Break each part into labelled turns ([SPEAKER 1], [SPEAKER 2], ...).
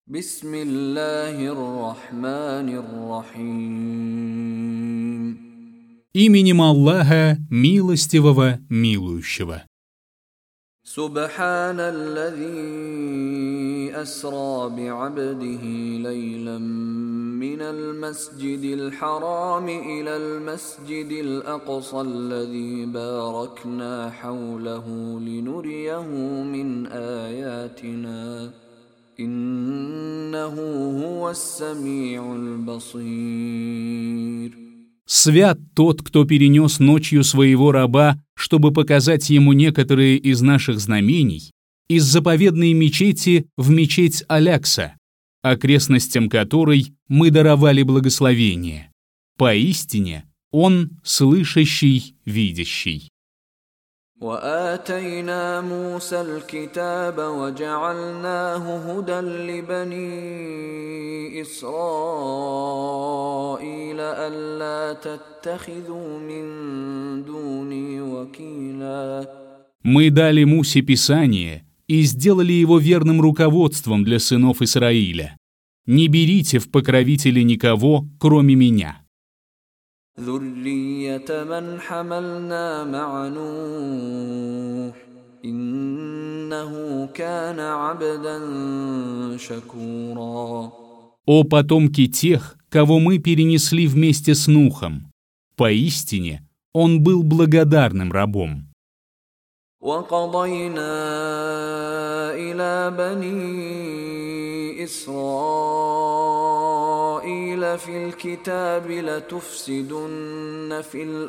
[SPEAKER 1] Бисмиллахир рахманир рахим.
[SPEAKER 2] Именем Аллаха, милостивого, милующего.
[SPEAKER 1] Субханаллази асра би'абдихи лейлан минал масджидил харами илал масджидил акса аллази баракна хавлаху линурияху мин аятина. Иннаху хувас-сами'уль басир.
[SPEAKER 2] Свят тот, кто перенес ночью своего раба, чтобы показать ему некоторые из наших знамений, из заповедной мечети в мечеть Алякса, окрестностям которой мы даровали благословение. Поистине, он слышащий, видящий.
[SPEAKER 1] وآتينا موسى الكتاب وجعلناه هدى لبني إسرائيل ألا تتخذوا من دوني وكيلا.
[SPEAKER 2] Мы дали Мусе Писание и сделали его верным руководством для сынов Исраиля. Не берите в покровители никого, кроме меня.
[SPEAKER 1] ذرية من حملنا مع نوح إنه كان عبدا شكورا.
[SPEAKER 2] О потомки тех, кого мы перенесли вместе с Нухом, поистине он был благодарным рабом.
[SPEAKER 1] وقضينا إلى بني إسرائيل في الكتاب لتفسدن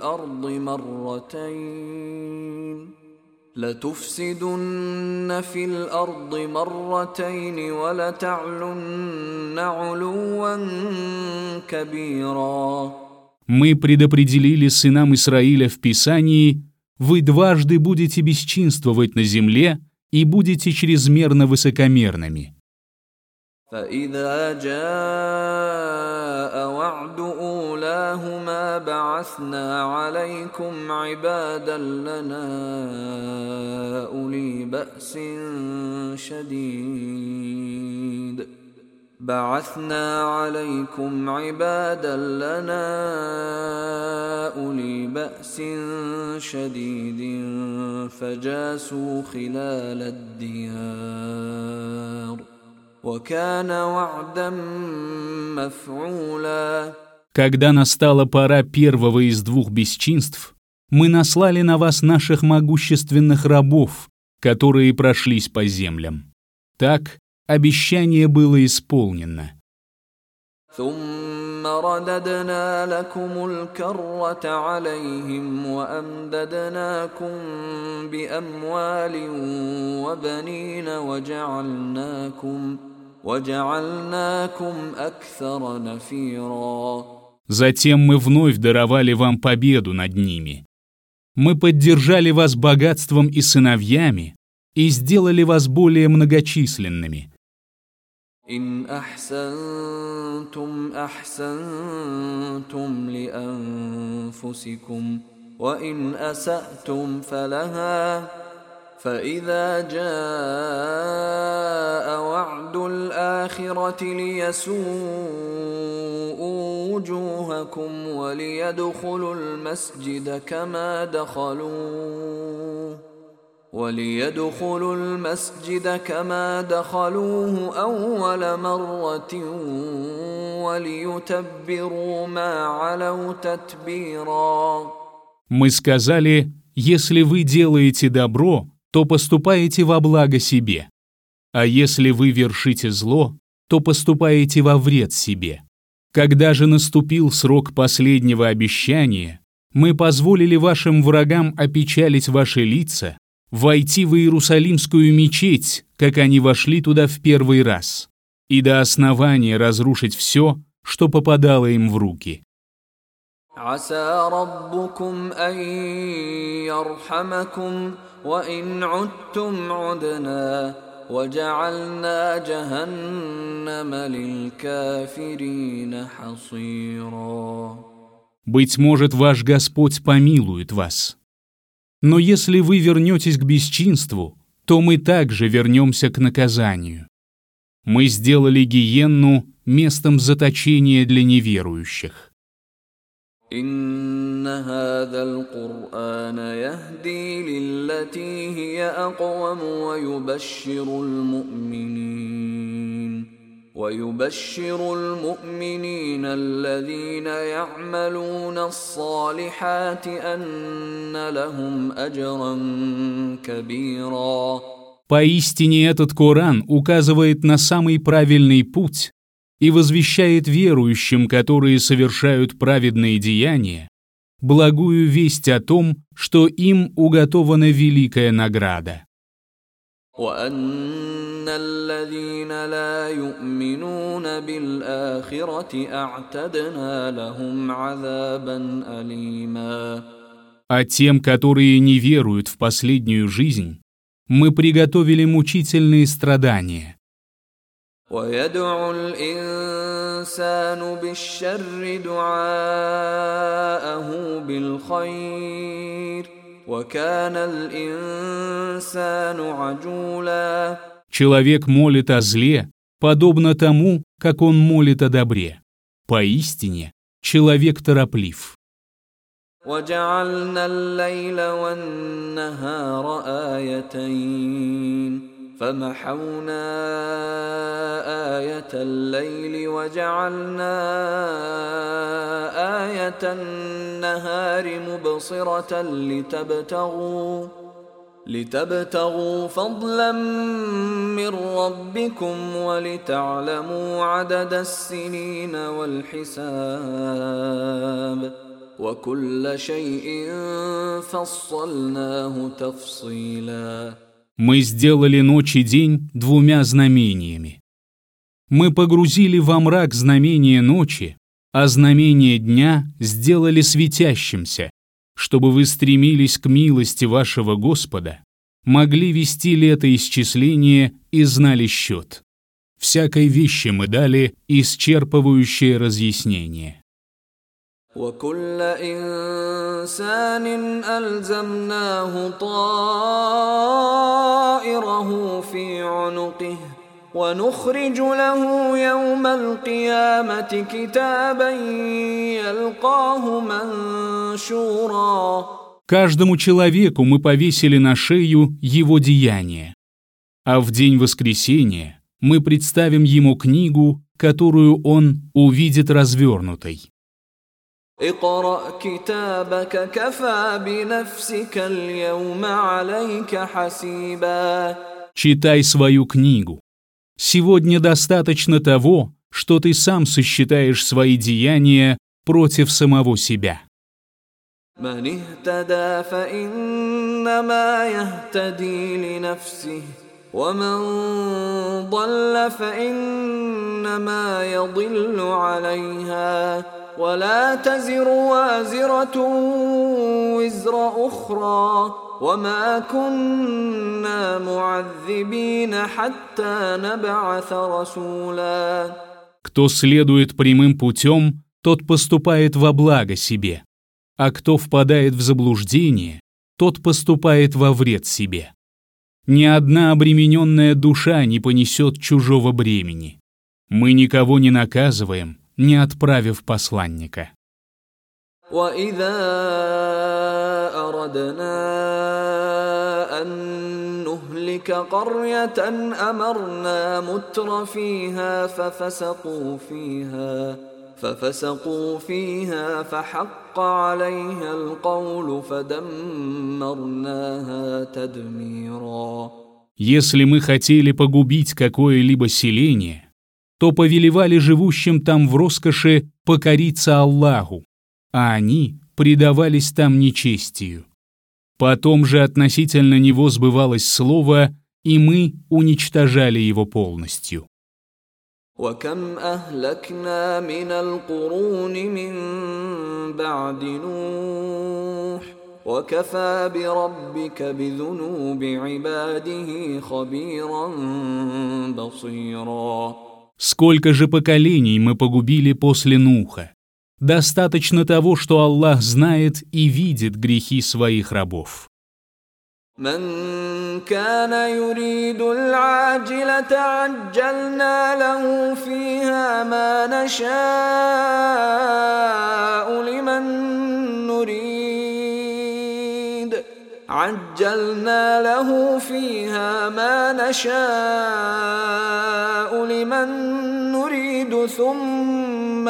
[SPEAKER 1] في الأرض مرتين ولتعلن علوا كبيرا.
[SPEAKER 2] Мы предопределили сынам Израиля в Писании: вы дважды будете бесчинствовать на земле и будете чрезмерно высокомерными.
[SPEAKER 1] فإذا جاء وعد أولاهما بعثنا عليكم عبادا لنا أولي بأس شديد فجاسوا خلال الديار وكان وعدا مفعولا.
[SPEAKER 2] Когда настала пора первого из двух бесчинств, мы наслали на вас наших могущественных рабов, которые прошлись по землям. Так обещание было исполнено.
[SPEAKER 1] ثم رددنا لكم الكرة عليهم وأمددناكم بأموال وبنين وجعلناكم أكثر نفيرا.
[SPEAKER 2] Затем мы вновь даровали вам победу над ними. Мы поддержали вас богатством и сыновьями и сделали вас более многочисленными.
[SPEAKER 1] إن أحسنتم أحسنتم لأنفسكم وإن أسأتم فلها فإذا جاء وعد الآخرة ليسوءوا وجوهكم وليدخلوا المسجد كما دخلوه أول مرة وليتبروا ما علوا تتبيرا.
[SPEAKER 2] Мы сказали: если вы делаете добро, то поступаете во благо себе, а если вы вершите зло, то поступаете во вред себе. Когда же наступил срок последнего обещания, мы позволили вашим врагам опечалить ваши лица, войти в Иерусалимскую мечеть, как они вошли туда в первый раз, и до основания разрушить все, что попадало им в руки.
[SPEAKER 1] عسى ربكم أن يرحمكم وإن عدتم عدنا وجعلنا جهنم للكافرين حصيرا.
[SPEAKER 2] Быть может, ваш Господь помилует вас. Но если вы вернетесь к бесчинству, то мы также вернемся к наказанию. Мы сделали гиенну местом заточения для неверующих.
[SPEAKER 1] إن هذا القرآن يهدي للتي هي أقوم ويبشر المؤمنين الذين يعملون الصالحات أن لهم أجرا كبيرا.
[SPEAKER 2] Поистине этот Коран указывает на самый правильный путь и возвещает верующим, которые совершают праведные деяния, благую весть о том, что им уготована великая награда.
[SPEAKER 1] وأن الذين لا يؤمنون بالآخرة أعتدنا لهم عذابا أليما.
[SPEAKER 2] А тем, которые не веруют в последнюю жизнь, мы приготовили мучительные страдания.
[SPEAKER 1] ويدعو الإنسان بالشر دعاءه بالخير وكان الإنسان عجولا.
[SPEAKER 2] Человек молит о зле, подобно тому, как он молит о добре. Поистине, человек тороплив.
[SPEAKER 1] وجعلنا الليل والنهار آيتين فمحونا آية الليل وجعلنا آية النهار مبصرة لتبتغوا فضلا من ربكم ولتعلموا عدد السنين والحساب وكل شيء فصلناه تفصيلا.
[SPEAKER 2] Мы сделали ночь и день двумя знамениями. Мы погрузили во мрак знамение ночи, а знамение дня сделали светящимся, чтобы вы стремились к милости вашего Господа, могли вести летоисчисление и знали счет. Всякой вещи мы дали исчерпывающее разъяснение.
[SPEAKER 1] وكل إنسان ألزمناه طائره في عنقه ونخرج له يوم القيامة كتابا يلقاه منشورا.
[SPEAKER 2] Каждому человеку мы повесили на шею его деяния, а в день воскресения мы представим ему книгу, которую он увидит развернутой.
[SPEAKER 1] اقرأ كتابك كفى بنفسك اليوم عليك حسيبا.
[SPEAKER 2] Читай свою книгу. Сегодня достаточно того, что ты сам сосчитаешь свои деяния против самого себя.
[SPEAKER 1] من اهتدى فإنما يهتدي لنفسه ومن ضل فإنما يضل عليها ولا تزر وازرة وزر أخرى وما كنا معذبين حتى نبعث رسولا.
[SPEAKER 2] Кто следует прямым путем, тот поступает во благо себе, а кто впадает в заблуждение, тот поступает во вред себе. Ни одна обремененная душа не понесет чужого бремени. Мы никого не наказываем, не отправив посланника.
[SPEAKER 1] وَإِذَا أَرَدْنَا أَن نُهْلِكَ قَرْيَةً أَمَرْنَا مُتْرَ فِيهَا فَفَسَقُوا فِيهَا فَحَقَّ عَلَيْهَا الْقَوْلُ فَدَمَّرْنَاهَا تَدْمِيرًا.
[SPEAKER 2] Если мы хотели погубить какое-либо селение, то повелевали живущим там в роскоши покориться Аллаху, а они предавались там нечестию. Потом же относительно него сбывалось слово, и мы уничтожали его полностью.
[SPEAKER 1] وَكَمْ أَهْلَكْنَا مِنَ الْقُرُونِ مِنْ بَعْدِ نُوحٍ وَكَفَى بِرَبِّكَ بِذُنُوبِ عِبَادِهِ خَبِيرًا بَصِيرًا.
[SPEAKER 2] Сколько же поколений мы погубили после Нуха? Достаточно того, что Аллах знает и видит грехи своих рабов.
[SPEAKER 1] من كان يريد العاجلة عجلنا له فيها ما نشاء لمن نريد ثم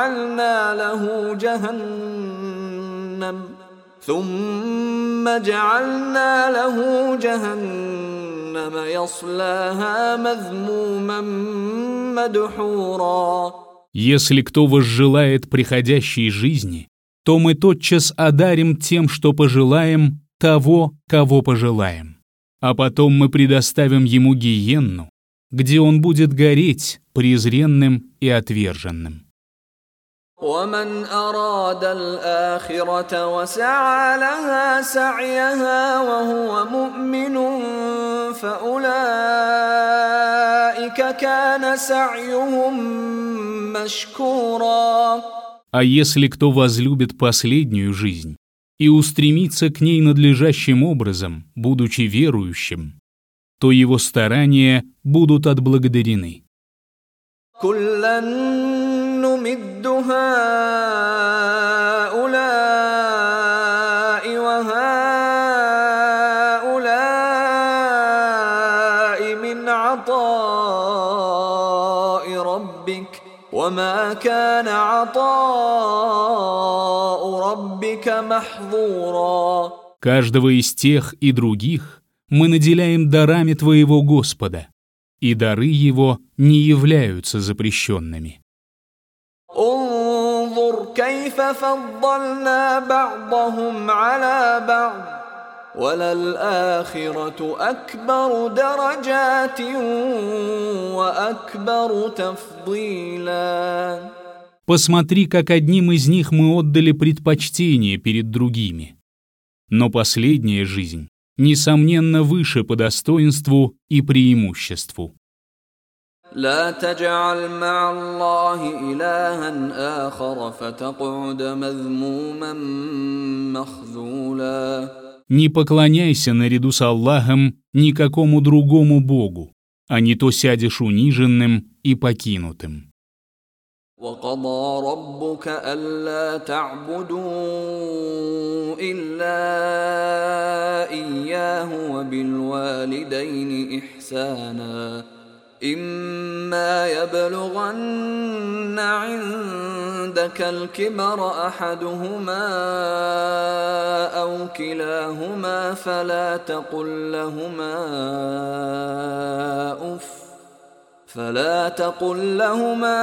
[SPEAKER 1] جعلنا له جهنم يصلاها مذموما مدحورا.
[SPEAKER 2] Если кто возжелает приходящей жизни, то мы тотчас одарим тем, что пожелаем, того, кого пожелаем. А потом мы предоставим ему гиенну, где он будет гореть презренным и отверженным.
[SPEAKER 1] ومن أراد الآخرة وسعى لها سعيها وهو مؤمن فأولئك كان سعيهم مشكورا.
[SPEAKER 2] А если кто возлюбит последнюю жизнь и устремится к ней надлежащим образом, будучи верующим, то его старания будут отблагодарены.
[SPEAKER 1] نمد هؤلاء وهؤلاء من عطاء ربك وما كان عطاء ربك محظورا.
[SPEAKER 2] Каждого из тех и других мы наделяем дарами твоего Господа, и дары его не являются запрещенными.
[SPEAKER 1] انظر كيف فضلنا بعضهم على بعض وللآخرة أكبر درجات وأكبر تفضيلا.
[SPEAKER 2] Посмотри, как одним из них мы отдали предпочтение перед другими. Но последняя жизнь, несомненно, выше по достоинству и преимуществу.
[SPEAKER 1] لا تجعل مع الله إلها آخر فتقعد مذموما مخذولا.
[SPEAKER 2] Не поклоняйся наряду с Аллахом никакому другому Богу, а не то сядешь униженным и покинутым.
[SPEAKER 1] وقضى ربك ألا تعبدوا إلا إياه وبالوالدين إحسانا إما يبلغن عندك الكبر أحدهما أو كلاهما فلا تقل لهما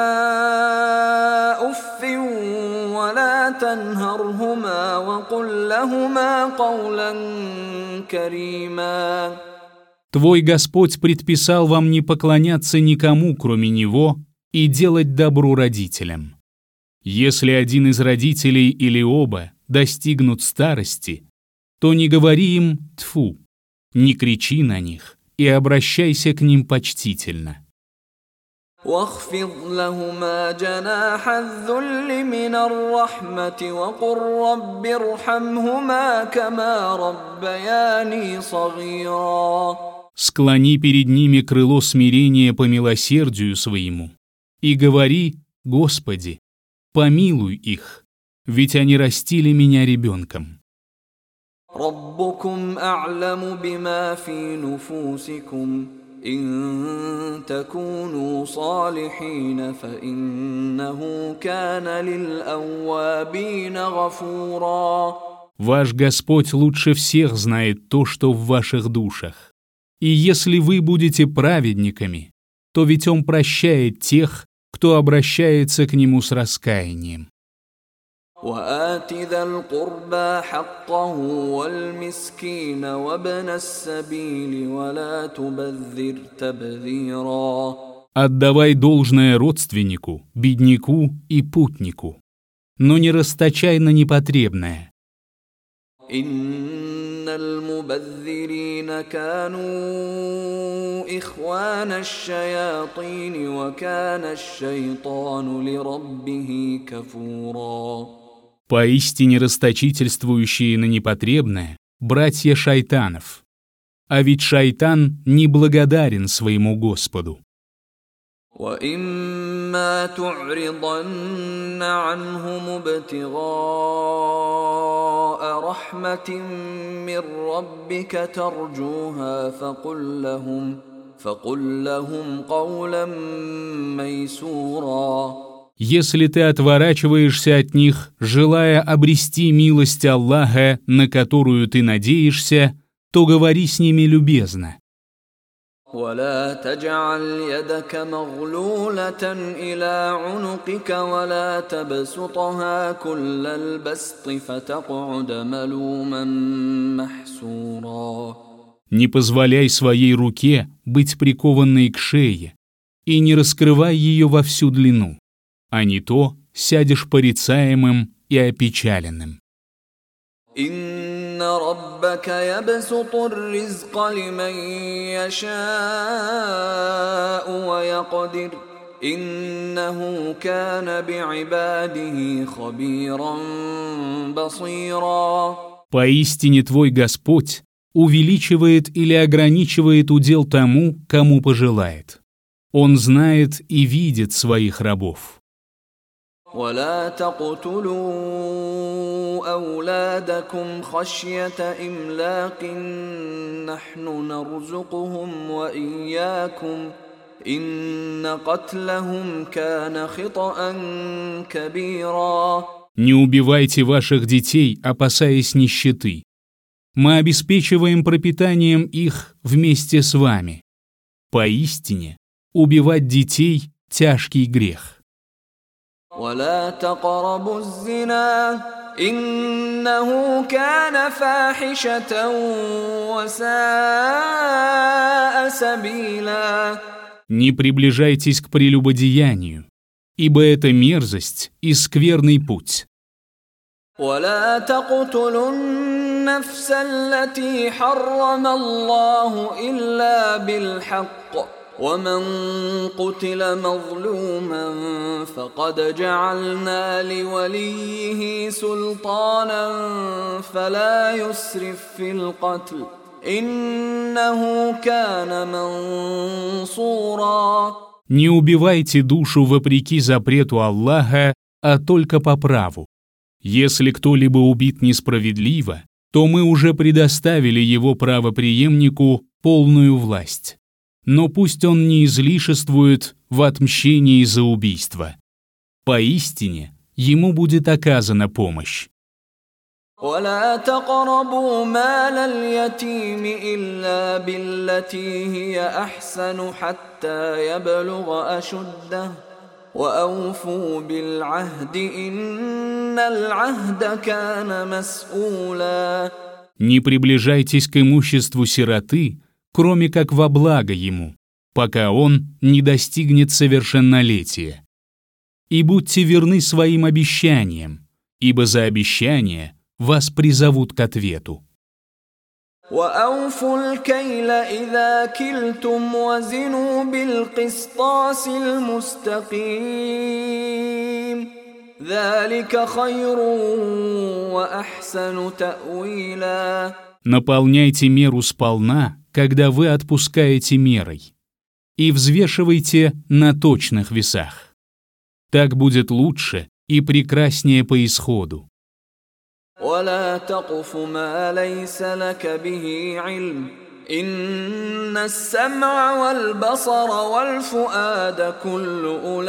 [SPEAKER 1] أف ولا تنهرهما وقل لهما قولا كريما.
[SPEAKER 2] Твой Господь предписал вам не поклоняться никому, кроме Него, и делать добро родителям. Если один из родителей или оба достигнут старости, то не говори им «тьфу», не кричи на них и обращайся к ним почтительно.
[SPEAKER 1] واخفض لهما جناح الذل من الرحمة وقل رب ارحمهما كما ربياني صغيرا.
[SPEAKER 2] Склони перед ними крыло смирения по милосердию своему и говори: Господи, помилуй их, ведь они растили меня ребенком.
[SPEAKER 1] ربكم أعلم بما في نفوسكم إن تكونوا صالحين فإنه كان للأوابين غفورا.
[SPEAKER 2] Ваш Господь лучше всех знает то, что в ваших душах. И если вы будете праведниками, то ведь Он прощает тех, кто обращается к Нему с раскаянием.
[SPEAKER 1] وآت ذا القربى حقه والمسكين وابن السبيل ولا تبذر تبذيرا.
[SPEAKER 2] Отдавай должное родственнику, бедняку и путнику, но не расточай на непотребное.
[SPEAKER 1] إن المبذرين كانوا إخوان الشياطين وكان الشيطان لربه كفورا.
[SPEAKER 2] Поистине расточительствующие на непотребное — братья шайтанов, А ведь шайтан неблагодарен своему Господу.
[SPEAKER 1] وَإِمَّا تُعْرِضَنَّ عَنْهُمُ ابْتِغَاءَ رَحْمَةٍ مِّن رَّبِّكَ تَرْجُوهَا فَقُل لَّهُمْ قَوْلًا مَّيْسُورًا.
[SPEAKER 2] Если ты отворачиваешься от них, желая обрести милость Аллаха, на которую ты надеешься, то говори с ними любезно.
[SPEAKER 1] ولا تجعل يدك مغلولة إلى عنقك ولا تبسطها كل البسط فتقعد ملوما محسورا.
[SPEAKER 2] Не позволяй своей руке быть прикованной к шее и не раскрывай ее во всю длину, а не то сядешь порицаемым и опечаленным.
[SPEAKER 1] إن ربك يبسط الرزق لمن يشاء ويقدر إنه كان بعباده خبيرا بصيرا.
[SPEAKER 2] Поистине твой Господь увеличивает или ограничивает удел тому, кому пожелает. Он знает и видит своих рабов.
[SPEAKER 1] ولا تقتلوا أولادكم خشية إملاق نحن نرزقهم وإياكم إن قتلهم كان خطأ كبيرا.
[SPEAKER 2] Не убивайте ваших детей, опасаясь нищеты. Мы обеспечиваем пропитанием их вместе с вами. Поистине, убивать детей – тяжкий грех.
[SPEAKER 1] ولا تقربوا الزنا إنه كان فاحشة وساء سبيلا.
[SPEAKER 2] Не приближайтесь к прелюбодеянию, ибо это мерзость и скверный путь.
[SPEAKER 1] ولا تقتلوا النفس التي حرم الله إلا بالحق ومن قتل مظلوما فقد جعلنا لوليه سلطانا فلا يسرف في القتل إنه كان منصورا.
[SPEAKER 2] Не убивайте душу вопреки запрету Аллаха, а только по праву. Если кто-либо убит несправедливо, то мы уже предоставили его правопреемнику полную власть. Но пусть он не излишествует в отмщении за убийство. Поистине, ему будет оказана помощь.
[SPEAKER 1] ولا تقربوا مال اليتيم إلا بالتي هي أحسن حتى يبلغ أشده وأوفوا بالعهد إن العهد كان مسؤولا.
[SPEAKER 2] Не приближайтесь к имуществу сироты, кроме как во благо ему, пока он не достигнет совершеннолетия. И будьте верны своим обещаниям, ибо за обещание вас призовут к ответу.
[SPEAKER 1] وأوفوا الكيل إذا كلتم وزنوا بالقسطاس المستقيم ذلك خير وأحسن تأويلا.
[SPEAKER 2] Наполняйте меру сполна, когда вы отпускаете мерой, и взвешивайте на точных весах. Так будет лучше и прекраснее по исходу.
[SPEAKER 1] ولا تقف ما ليس لك به علم إن السمع والبصر والفؤاد كل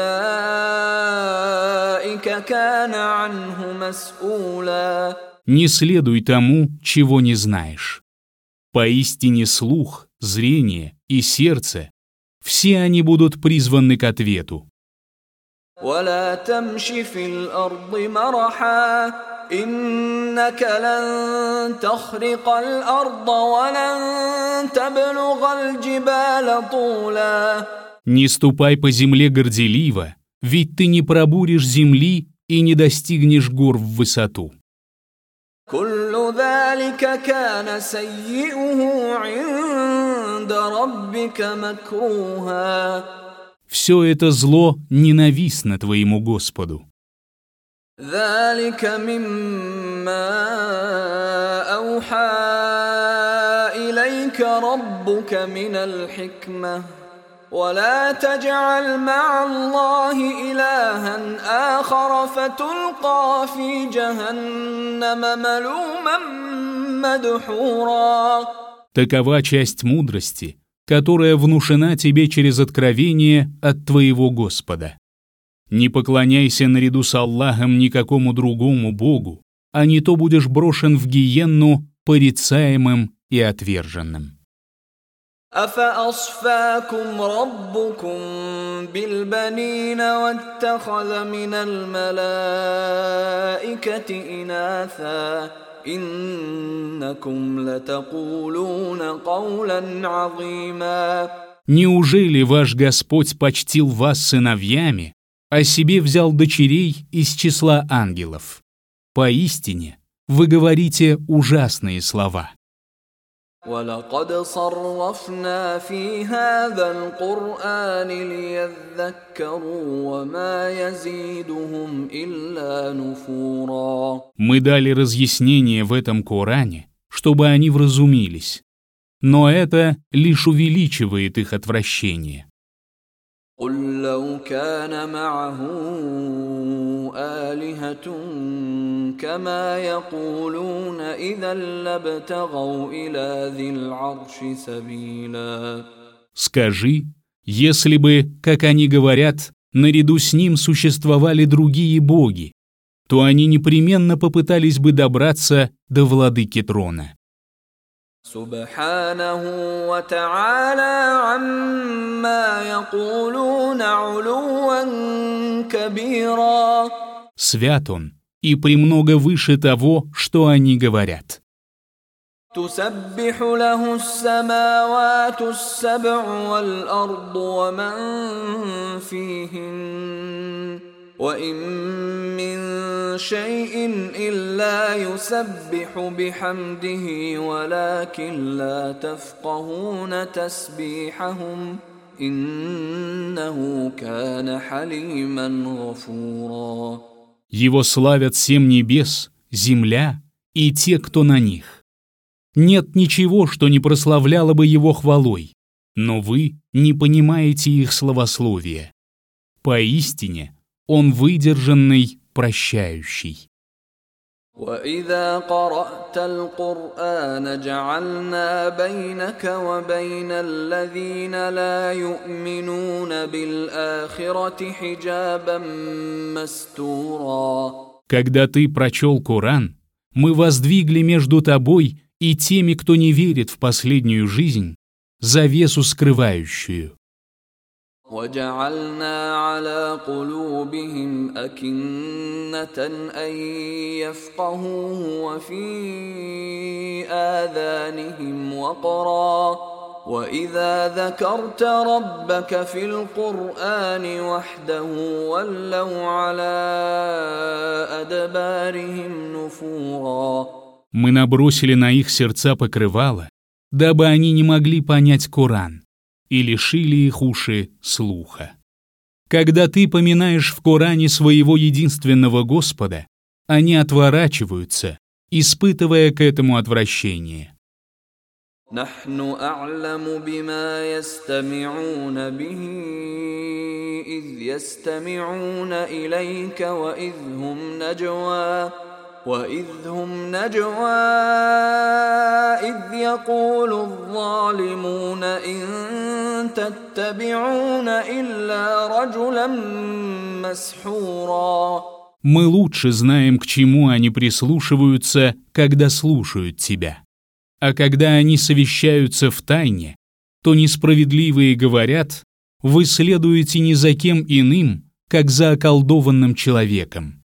[SPEAKER 1] أولئك كان عنه مسؤولا.
[SPEAKER 2] Не следуй тому, чего не знаешь. Поистине слух, зрение и сердце – все они будут призваны к ответу.
[SPEAKER 1] ولا تمش في الأرض مرحا إنك لن تخرق الأرض ولن تبلغ الجبال طولا.
[SPEAKER 2] Не ступай по земле горделиво, ведь ты не пробуришь земли и не достигнешь гор в высоту.
[SPEAKER 1] كل ذلك كان سيئه عند ربك مكروها.
[SPEAKER 2] Все это зло ненавистно твоему Господу.
[SPEAKER 1] ذلك مما أوحى إليك يعلمك ربك من الحكمة ولا تجعل مع الله إلها آخر فتلقى في جهنم ملوما مدحورا.
[SPEAKER 2] Такова часть мудрости, которая внушена тебе через откровение от твоего Господа. Не поклоняйся наряду с Аллахом никакому другому Богу, а не то будешь брошен в гиенну порицаемым и отверженным.
[SPEAKER 1] أفأصفاكم ربكم بالبنين واتخذ من الملائكة إناثا إنكم لتقولون قولا عظيما.
[SPEAKER 2] Неужели ваш Господь почтил вас сыновьями, а себе взял дочерей из числа ангелов? Поистине, вы говорите ужасные слова.
[SPEAKER 1] وَلَقَدْ صَرَّفْنَا فِي هَذَا الْقُرْآنِ لِيَذَّكَّرُوا وَمَا يَزِيدُهُمْ إِلَّا نُفُورًا. Мы
[SPEAKER 2] дали разъяснение в этом Коране, чтобы они вразумились, но это лишь увеличивает их отвращение.
[SPEAKER 1] قُلْ لَوْ كَانَ مَعَهُ آلِهَةٌ كَمَا يَقُولُونَ إِذًا لَابْتَغَوْا إِلَى ذِي الْعَرْشِ سَبِيلًا.
[SPEAKER 2] Скажи, если бы, как они говорят, наряду с ним существовали другие боги, то они непременно попытались бы добраться до владыки трона.
[SPEAKER 1] سبحانه وتعالى عما يقولون علوا كبيرا.
[SPEAKER 2] Свят он и премного выше того, что они говорят.
[SPEAKER 1] تسبح له السماوات السبع والأرض ومن فيهن وإن من شيء إلا يسبح بحمده ولكن لا تفقهون تسبيحهم إنه كان حليما غفورا.
[SPEAKER 2] Его славят 7 небес, земля и те, кто на них. Нет ничего, что не прославляло бы его хвалой, но вы не понимаете их славословия. Поистине, он выдержанный, прощающий.
[SPEAKER 1] وَإِذَا قَرَأْتَ الْقُرْآنَ جَعَلْنَا بَيْنَكَ وَبَيْنَ الَّذِينَ لَا يُؤْمِنُونَ بِالْآخِرَةِ حِجَابًا مَسْتُورًا.
[SPEAKER 2] Когда ты прочел Коран, мы воздвигли между тобой и теми, кто не верит в последнюю жизнь, завесу скрывающую.
[SPEAKER 1] وَجَعَلْنَا عَلَى قُلُوبِهِمْ أَكِنَّةً أَن يَفْقَهُوهُ وَفِي آذَانِهِمْ وَقْرًا وَإِذَا ذَكَرْتَ رَبَّكَ فِي الْقُرْآنِ وَحْدَهُ وَلَّوْا عَلَى أَدْبَارِهِمْ نُفُورًا.
[SPEAKER 2] Мы набросили на их сердца покрывало, дабы они не могли понять Коран, и лишили их уши слуха. Когда ты поминаешь в Коране своего единственного Господа, они отворачиваются, испытывая к этому отвращение.
[SPEAKER 1] نحن أعلم بما يستمعون به إذ يستمعون إليك وإذ هم نجوى إذ يقول الظالمون إن تتبعون إلا رجلا مسحورا.
[SPEAKER 2] Мы лучше знаем, к чему они прислушиваются, когда слушают тебя. А когда они совещаются в тайне, то несправедливые говорят: вы следуете не за кем иным, как за околдованным человеком.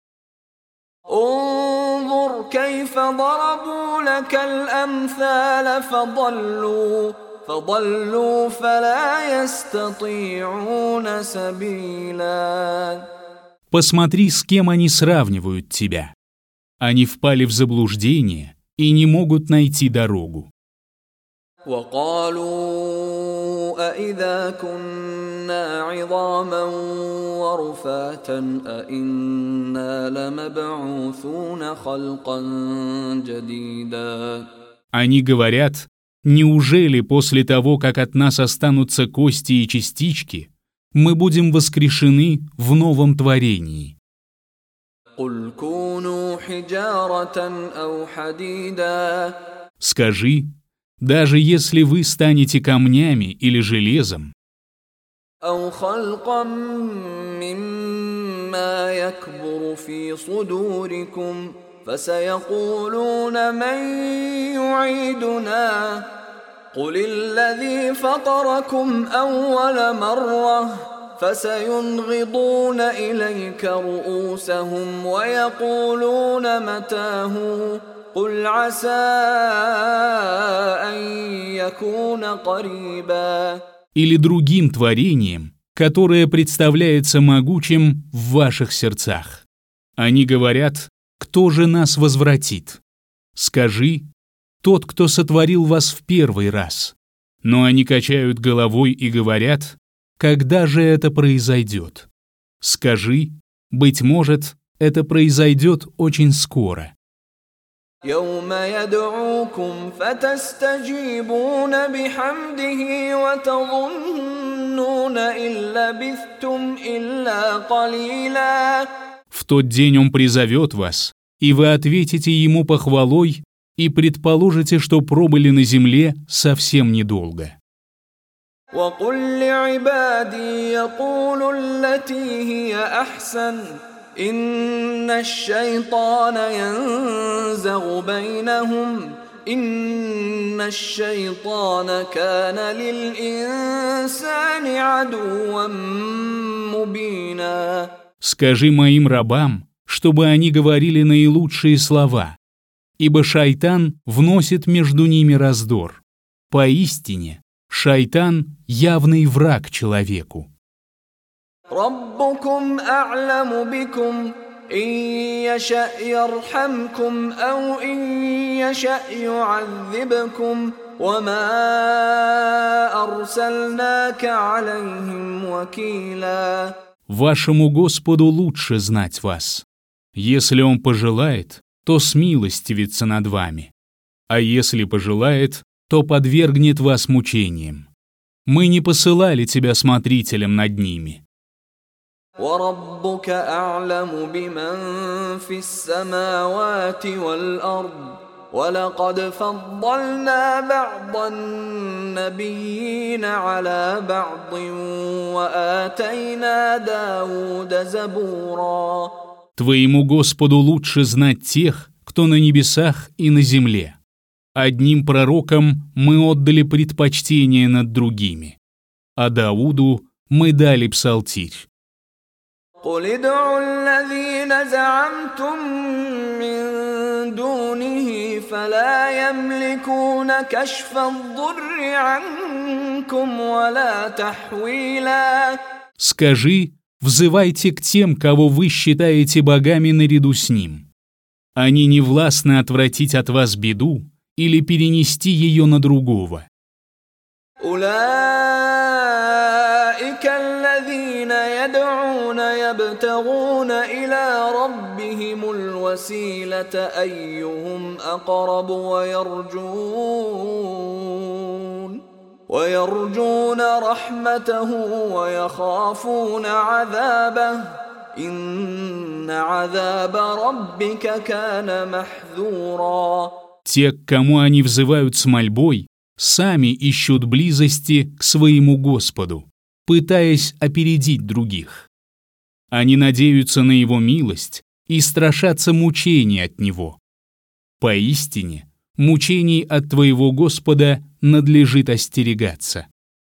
[SPEAKER 1] انظر كيف ضربوا لك الأمثال فضلوا فلا يستطيعون سبيلا.
[SPEAKER 2] Посмотри, с кем они сравнивают тебя. Они впали в заблуждение и не могут найти дорогу.
[SPEAKER 1] وقالوا أإذا كنا عظاما ورفاتا أإنا لمبعوثون خلقا جديدا.
[SPEAKER 2] Они говорят: Неужели после того, как от нас останутся кости и частички, мы будем воскрешены в новом творении?
[SPEAKER 1] قل كونوا حجارة أو حديدا.
[SPEAKER 2] Скажи, даже если вы станете камнями или железом,
[SPEAKER 1] أو خلقا مما يكبر في صدوركم فسيقولون من يعيدنا قل الذي فطركم أول مرة فسينغضون إليك رؤوسهم ويقولون متاه قل عسى أن يكون قريبا.
[SPEAKER 2] или другим творением, которое представляется могучим в ваших сердцах. Они говорят: кто же нас возвратит? Скажи: тот, кто сотворил вас в первый раз. Но они качают головой и говорят: когда же это произойдет? Скажи: быть может, это произойдет очень скоро.
[SPEAKER 1] يوم يدعوكم فتستجيبون بحمده وتظنون إن لبثتم إلا قليلا.
[SPEAKER 2] В тот день он призовет вас, и вы ответите ему похвалой и предположите, что пробыли на земле совсем недолго.
[SPEAKER 1] وقل لعبادي يقولوا التي هي أحسن إن الشيطان ينزغ بينهم إن الشيطان كان للإنسان عدوا مبينا.
[SPEAKER 2] Скажи моим рабам, чтобы они говорили наилучшие слова, ибо шайтан вносит между ними раздор. Поистине, шайтан — явный враг человеку.
[SPEAKER 1] ربكم أعلم بكم إن يشأ يرحمكم أو إن يشأ يعذبكم وما أرسلناك عليهم وكيلا.
[SPEAKER 2] Вашему Господу лучше знать вас. Если Он пожелает, то смилостивится над вами, а если пожелает, то подвергнет вас мучениям. Мы не посылали тебя смотрителем над ними.
[SPEAKER 1] وربك أعلم بمن في السماوات والأرض ولقد فضلنا بعض النبيين على بعض وآتينا داود زبورا.
[SPEAKER 2] Твоему Господу лучше знать тех, кто на небесах и на земле. Одним пророкам мы отдали предпочтение над другими, а Дауду мы дали псалтирь.
[SPEAKER 1] قل ادعوا الذين زعمتم من دونه فلا يملكون كشف الضر عنكم ولا تحويلا.
[SPEAKER 2] Скажи: взывайте к тем, кого вы считаете богами наряду с ним. Они не властны отвратить от вас беду или перенести ее на другого.
[SPEAKER 1] أولئك الذين يدعون يبتغون إلى ربهم الوسيلة أيهم أقرب ويرجون رحمته ويخافون عذابه إن عذاب ربك كان محذورا.
[SPEAKER 2] Те, к кому они взывают с мольбой, сами ищут близости к своему Господу, пытаясь опередить других. Они надеются на Его милость и страшатся мучений от Него. Поистине, мучений от твоего Господа надлежит остерегаться.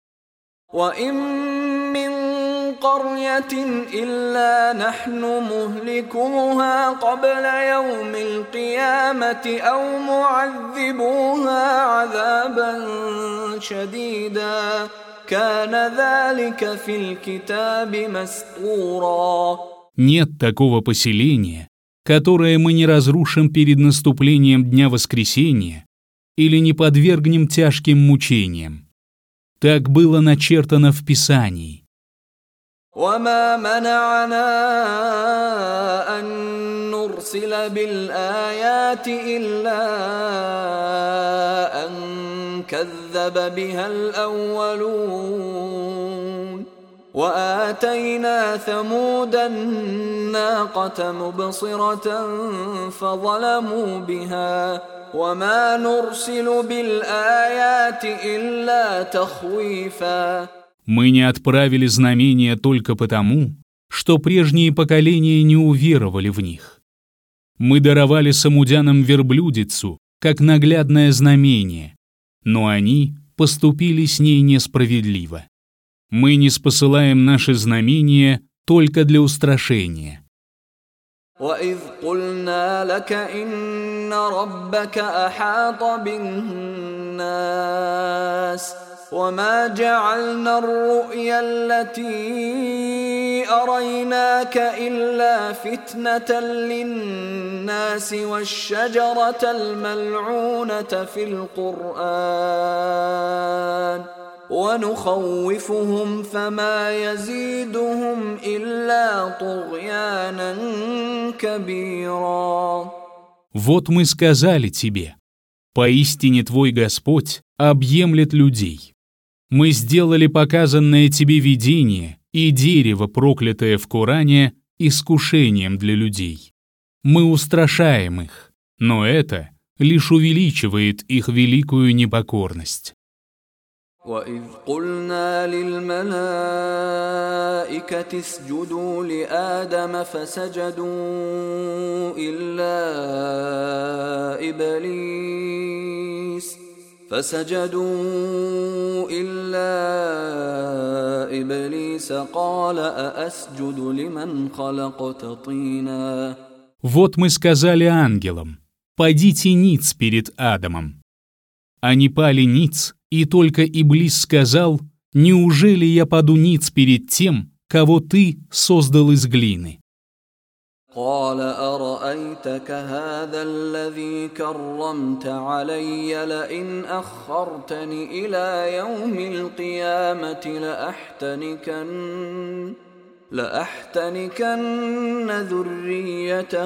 [SPEAKER 1] قرية إلا نحن مهلكوها قبل يوم القيامة أو معذبوها عذابا شديدا كان ذلك في الكتاب مسطورا.
[SPEAKER 2] Нет такого поселения, которое мы не разрушим перед наступлением Дня Воскресения или не подвергнем тяжким мучениям. Так было начертано в Писании.
[SPEAKER 1] وما منعنا أن نرسل بالآيات إلا أن كذب كذب بها الأولون وآتينا ثمود الناقة مبصرة فظلموا بها وما نرسل بالآيات إلا تخويفا.
[SPEAKER 2] Мы не отправили знамения только потому, что прежние поколения не уверовали в них. Мы даровали самудянам верблюдицу, как наглядное знамение, но они поступили с ней несправедливо. Мы не спосылаем наши знамения только для устрашения.
[SPEAKER 1] وَإِذْ قُلْنَا لَكَ إِنَّ رَبَّكَ أَحَاطَ بِالنَّاسِ وَمَا جَعَلْنَا الرُّؤْيَا الَّتِي أَرَيْنَاكَ إِلَّا فِتْنَةً لِلنَّاسِ وَالشَّجَرَةَ الْمَلْعُونَةَ فِي الْقُرْآنِ ونخوفهم فما يزيدهم إلا طغيانا كبيرا.
[SPEAKER 2] Вот мы сказали тебе, поистине твой Господь объемлет людей. Мы сделали показанное тебе видение и дерево, проклятое в Коране, искушением для людей. Мы устрашаем их, но это лишь увеличивает их великую непокорность.
[SPEAKER 1] وَإِذْ قُلْنَا لِلْمَلَائِكَةِ اسْجُدُوا لِآدَمَ فَسَجَدُوا إِلَّا إِبْلِيسَ قَالَ أَأَسْجُدُ لِمَنْ خَلَقْتَ طِينًا.
[SPEAKER 2] Вот мы сказали ангелам, падите ниц перед Адамом. Они пали ниц, и только Иблис сказал, неужели я паду ниц перед тем, кого ты создал из глины?
[SPEAKER 1] قال أرأيتك هذا الذي كرمت علي لئن أخرتني إلى يوم القيامة لأحتنكن ذريته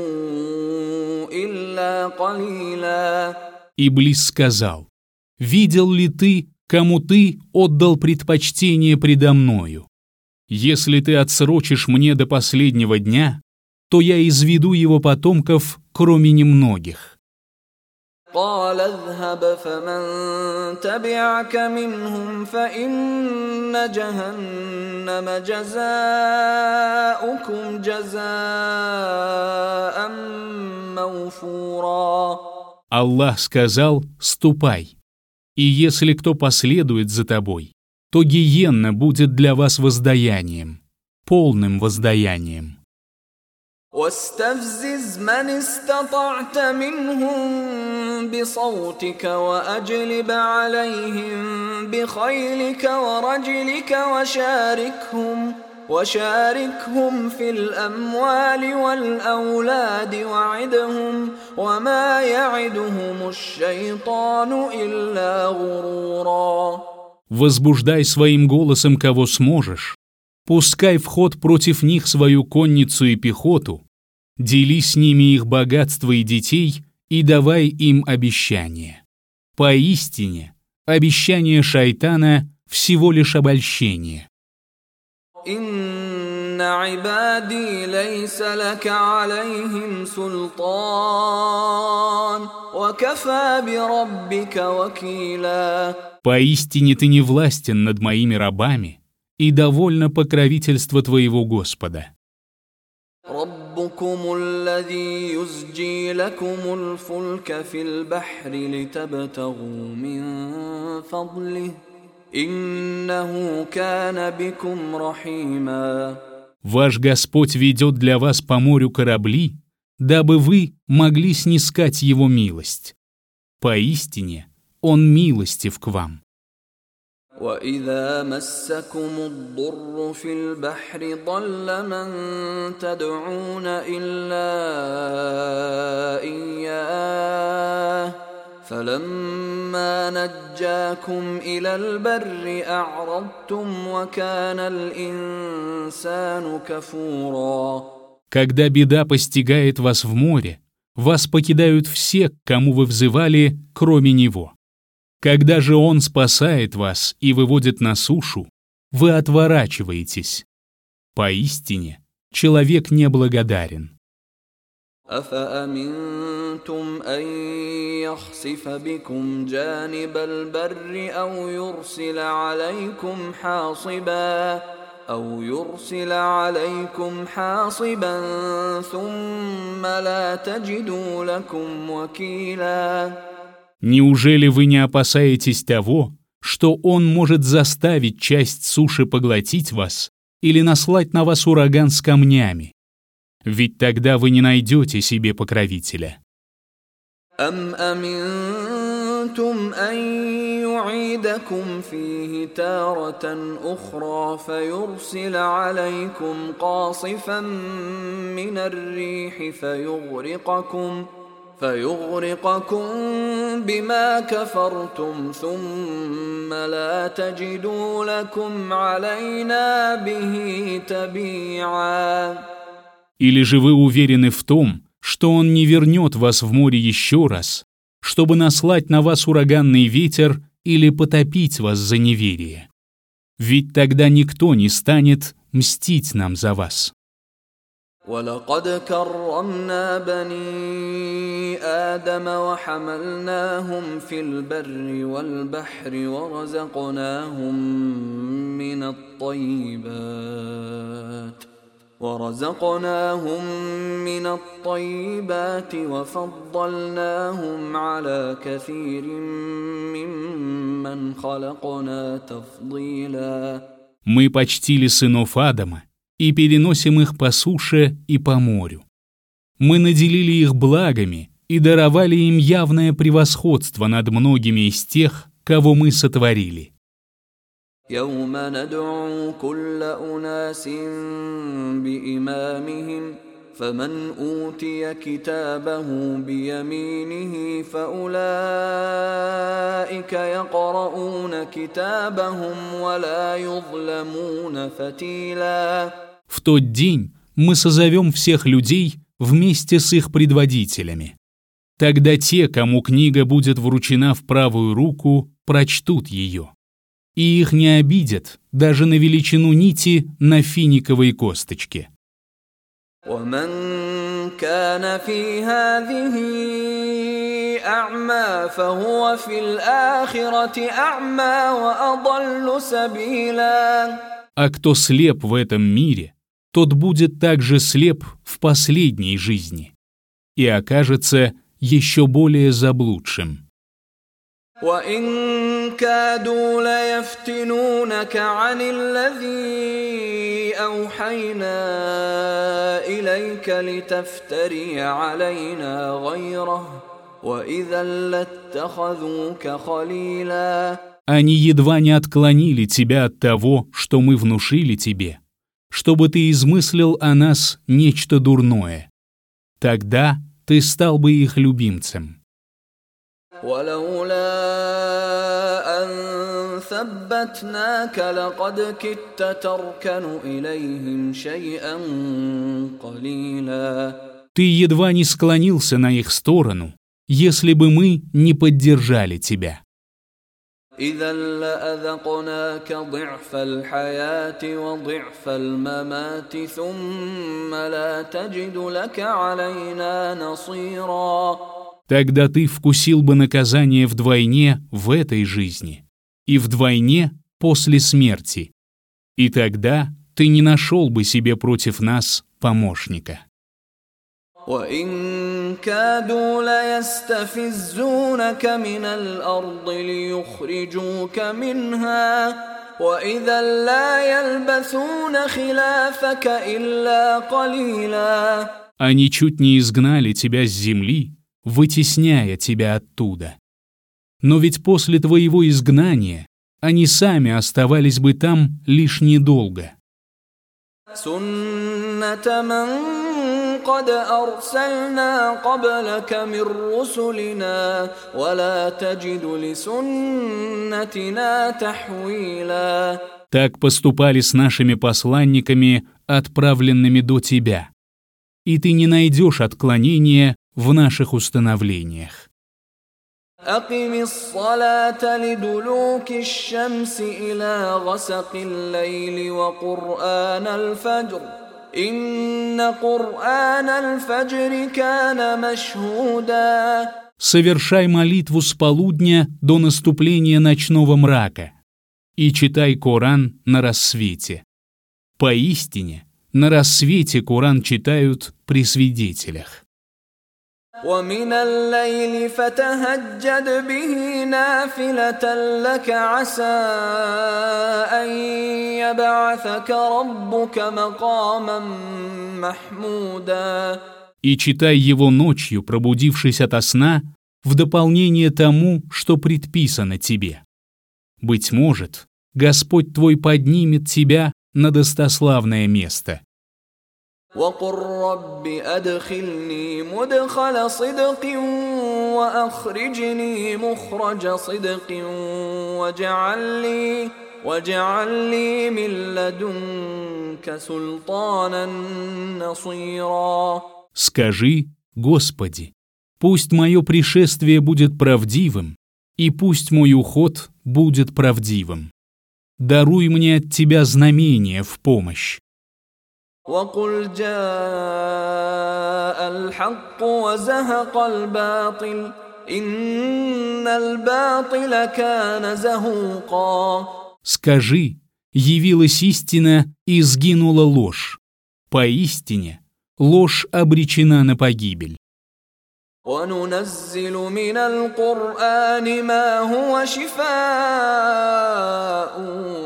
[SPEAKER 1] إلا قليلا.
[SPEAKER 2] Иблис сказал, видел ли ты, кому ты отдал предпочтение предо мною? Если ты отсрочишь мне до последнего дня, то я изведу его потомков, кроме немногих.
[SPEAKER 1] قال اذهب فمن تبعك منهم فإن جهنم جزاؤكم جزاء موفورا.
[SPEAKER 2] Аллах сказал, ступай, и если кто последует за тобой, то гиенна будет для вас воздаянием, полным воздаянием.
[SPEAKER 1] واستفزز من استطعت منهم بصوتك وأجلب عليهم بخيلك ورجلك وشاركهم في الأموال والأولاد وعدهم وما يعدهم الشيطان إلا غرورا.
[SPEAKER 2] Возбуждай своим голосом, кого сможешь, пускай в ход против них свою конницу и пехоту, дели с ними их богатство и детей и давай им обещание. Поистине, обещание шайтана всего лишь обольщение.
[SPEAKER 1] «Инна ибади лейса лака алейхим султан, ва кафа би раббика вакила».
[SPEAKER 2] Поистине ты не властен над моими рабами, и довольно покровительство твоего Господа.
[SPEAKER 1] ربكم الذي يزجي لكم الفلك في البحر لتبتغوا من فضله إنه كان بكم رحيما.
[SPEAKER 2] Ваш Господь ведет для вас по морю корабли, дабы вы могли снискать Его милость. Поистине, Он милостив к вам.
[SPEAKER 1] وَإِذَا مَسَّكُمُ الضُّرُّ فِي الْبَحْرِ ضَلَّ مَن تَدْعُونَ إِلَّا إِيَّاهُ فَلَمَّا نَجَّاكُمْ إِلَى الْبَرِّ أَعْرَضْتُمْ وَكَانَ الْإِنسَانُ كَفُورًا.
[SPEAKER 2] Когда беда постигает вас в море, вас покидают все, к кому вы взывали, кроме Него. Когда же Он спасает вас и выводит на сушу, вы отворачиваетесь. Поистине, человек неблагодарен.
[SPEAKER 1] أفأمنتم أن يخسف بكم جانب البر أو يرسل عليكم حاصبا ثم لا تجدوا لكم وكيلا.
[SPEAKER 2] Неужели вы не опасаетесь того, что Он может заставить часть суши поглотить вас или наслать на вас ураган с камнями? Ведь тогда вы не найдете себе покровителя.
[SPEAKER 1] أم أمنتم أن يعيدكم فيه تارة أخرى فيرسل عليكم قاصفا من الريح فيغرقكم بما كفرتم ثم لا تجدوا لكم علينا به تبيعا.
[SPEAKER 2] Или же вы уверены в том, что Он не вернет вас в море еще раз, чтобы наслать на вас ураганный ветер или потопить вас за неверие? Ведь тогда никто не станет мстить нам за вас.
[SPEAKER 1] ولقد كرمنا بني آدم وحملناهم في البر والبحر ورزقناهم من الطيبات وفضلناهم على كثير ممن خلقنا تفضيلا.
[SPEAKER 2] Мы почтили сынов Адама и переносим их по суше и по морю. Мы наделили их благами и даровали им явное превосходство над многими из тех, кого мы сотворили.
[SPEAKER 1] يوم ندعو كل أناس بإمامهم فمن أوتي كتابه بيمينه فأولئك يقرؤون كتابهم ولا يظلمون فتيلا.
[SPEAKER 2] В тот день мы созовем всех людей вместе с их предводителями. Тогда те, кому книга будет вручена в правую руку, прочтут ее. И их не обидят даже на величину нити на финиковой косточке.
[SPEAKER 1] ومن كان في هذه أعمى فهو في الآخرة أعمى وأضل سبيلا.
[SPEAKER 2] А кто слеп в этом мире, тот будет также слеп в последней жизни и окажется еще более заблудшим.
[SPEAKER 1] وإن كادوا ليفتنونك عن الذي أوحينا إليك لتفتري علينا غيره وإذا لاتخذوك خليلا.
[SPEAKER 2] Они едва не отклонили тебя от того, что мы внушили тебе, чтобы ты измыслил о нас нечто дурное. Тогда ты стал бы их любимцем.
[SPEAKER 1] ولولا أن ثبتناك لقد كدت تركن إليهم شيئا قليلا.
[SPEAKER 2] Ты едва не склонился на их сторону, если бы мы не поддержали тебя.
[SPEAKER 1] إذا لأذقناك ضعف الحياة وضعف الممات ثم لا تجد لك علينا نصيرا.
[SPEAKER 2] Тогда ты вкусил бы наказание вдвойне в этой жизни и вдвойне после смерти, и тогда ты не нашел бы себе против нас помощника.
[SPEAKER 1] وإن كادوا ليستفزونك من الأرض ليخرجوك منها وإذا لا يلبثون خلافك إلا قليلا.
[SPEAKER 2] Они чуть не изгнали тебя с земли, вытесняя тебя оттуда. Но ведь после твоего изгнания они сами оставались бы там лишь недолго.
[SPEAKER 1] سنة من قد أرسلنا قبلك من رسلنا ولا تجد لسنتنا تحويلا.
[SPEAKER 2] Так поступали с нашими посланниками, отправленными до тебя. И ты не найдешь отклонения в наших установлениях.
[SPEAKER 1] أقم الصلاة لدلوك الشمس إلى غسق الليل وقرآن الفجر إن قرآن الفجر كان مشهودا.
[SPEAKER 2] Совершай молитву с полудня до наступления ночного мрака и читай Коран на рассвете. Поистине, на рассвете Коран читают при свидетелях.
[SPEAKER 1] ومن الليل فتهجد به نافلة لك عسى أن يبعثك ربك مقاما محمودا. И читай его ночью, пробудившись ото сна, в дополнение тому, что предписано тебе. Быть может, Господь твой поднимет тебя на достославное место. وقل رب أدخلني مدخل صدق وأخرجني مخرج صدق واجعل لي من لدنك سلطانا نصيرا.
[SPEAKER 2] Скажи, Господи, пусть мое пришествие будет правдивым, и пусть мой уход будет правдивым. Даруй мне от Тебя знамение в помощь.
[SPEAKER 1] وقل جاء الحق وزهق الباطل إن الباطل كان زهوقا.
[SPEAKER 2] Скажи, явилась истина и сгинула ложь. Поистине, ложь обречена на погибель.
[SPEAKER 1] وننزل من القرآن ما هو شفاء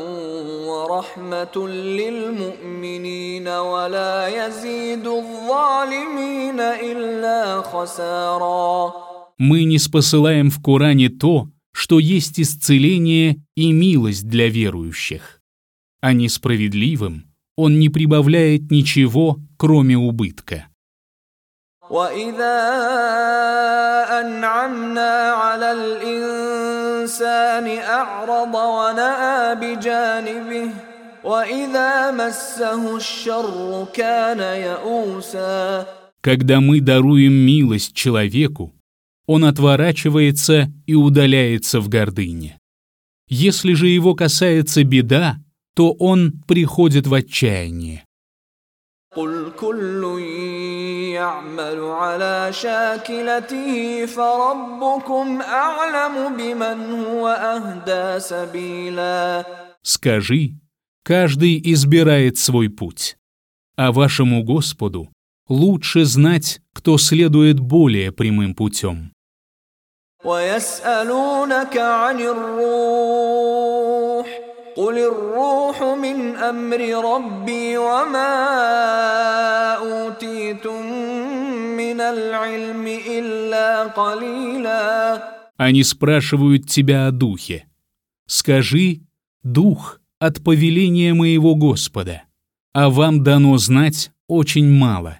[SPEAKER 1] ورحمة للمؤمنين ولا يزيد الظالمين إلا خسارا.
[SPEAKER 2] Мы ниспосылаем в Коране то, что есть исцеление и милость для верующих. А несправедливым он не прибавляет ничего, кроме убытка.
[SPEAKER 1] وَإِذَا أَنْعَمْنَا عَلَى الْإِنسَانِ أَعْرَضَ وَنَأَىٰ بِجَانِبِهِ وَإِذَا مَسَّهُ الشَّرُّ كَانَ يَئُوسًا.
[SPEAKER 2] Когда мы даруем милость человеку, он отворачивается и удаляется в гордыне. Если же его касается беда, то он приходит в отчаяние.
[SPEAKER 1] قُلْ كُلٌّ يَعْمَلُ عَلَى شَاكِلَتِهِ فَرَبُّكُمْ أَعْلَمُ بِمَنْ هُوَ أَهْدَىٰ سَبِيلًا.
[SPEAKER 2] Скажи, каждый избирает свой путь, а вашему Господу лучше знать, кто следует более прямым путем.
[SPEAKER 1] وَيَسْأَلُونَكَ عَنِ الرُّوحِ قُلِ الرُّوحُ مِنْ أَمْرِ رَبِّي وَمَا أُوتِيتُم مِّنَ الْعِلْمِ إِلَّا قَلِيلًا.
[SPEAKER 2] Они спрашивают тебя о духе. Скажи, дух от повеления моего Господа, а вам дано знать очень мало.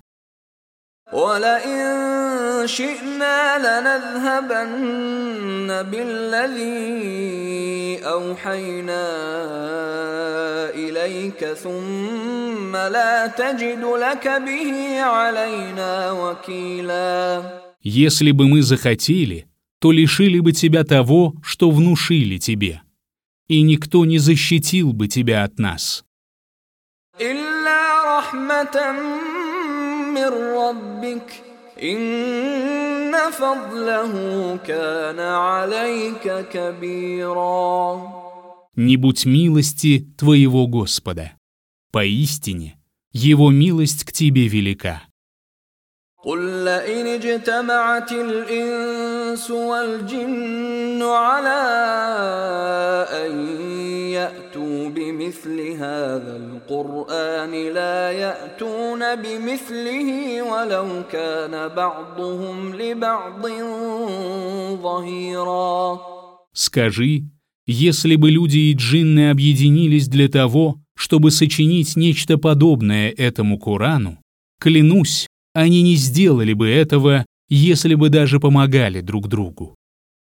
[SPEAKER 1] وَلَئِن شِئْنَا لَنَذْهَبَنَّ بِالَّذِي أَوْحَيْنَا إِلَيْكَ ثُمَّ لَا تَجِدُ لَكَ بِهِ عَلَيْنَا وَكِيلًا.
[SPEAKER 2] Если бы мы захотели, то лишили бы тебя того, что внушили тебе, и никто не защитил бы тебя от нас.
[SPEAKER 1] إِلَّا رَحْمَةً مِّن رَّبِّكَ إِنَّ فَضْلَهُ كَانَ عَلَيْكَ كَبِيرًا.
[SPEAKER 2] Не будь милости твоего Господа. Поистине, его милость к тебе велика.
[SPEAKER 1] قُل لَّئِنِ اجْتَمَعَتِ الْإِنسُ وَالْجِنُّ عَلَىٰ أَن يَأْتُوا بِمِثْلِ هَٰذَا الْقُرْآنِ لَا يَأْتُونَ بِمِثْلِهِ وَلَوْ كَانَ بَعْضُهُمْ لِبَعْضٍ ظَهِيرًا.
[SPEAKER 2] Скажи, если бы люди и джинны объединились для того, чтобы сочинить нечто подобное этому Корану, клянусь, они не сделали бы этого, если бы даже помогали друг другу.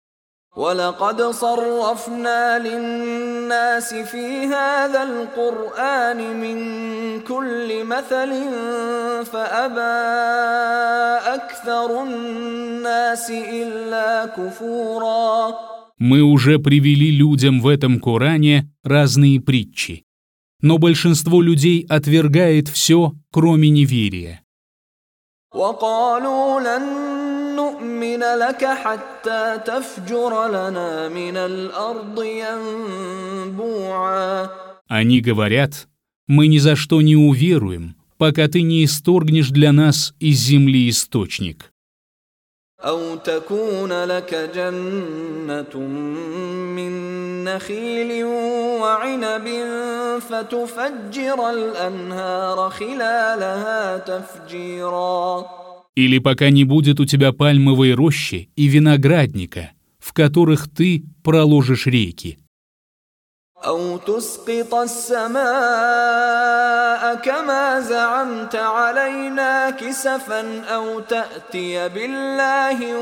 [SPEAKER 3] وَلَقَدْ صَرَّفْنَا لِلنَّاسِ فِي هَذَا الْقُرْآنِ مِنْ كُلِّ مَثَلٍ فَأَبَى أَكْثَرُ النَّاسِ إِلَّا كُفُورًا.
[SPEAKER 2] Мы уже привели людям в этом Коране разные притчи, но большинство людей отвергает все, кроме неверия.
[SPEAKER 3] وَقَالُوا لَن نُّؤْمِنَ لَكَ حَتَّى تَفْجُرَ لَنَا مِنَ الْأَرْضِ يَنبُوعًا.
[SPEAKER 2] Они говорят: мы ни за что не уверуем, пока ты не исторгнешь для нас из земли источник.
[SPEAKER 3] أَوْ تَكُونَ لَكَ جَنَّةٌ مِّن نَّخِيلٍ وَعِنَبٍ فَتُفَجِّرَ الْأَنْهَارَ خِلَالَهَا تَفْجِيرًا.
[SPEAKER 2] Или пока не будет у тебя пальмовой рощи и виноградника, в которых ты проложишь реки.
[SPEAKER 3] أَوْ تُسْقِطَ السَّمَاءَ كَمَا زَعَمْتَ عَلَيْنَا كِسَفًا أَوْ تَأْتِيَ بِاللَّهِ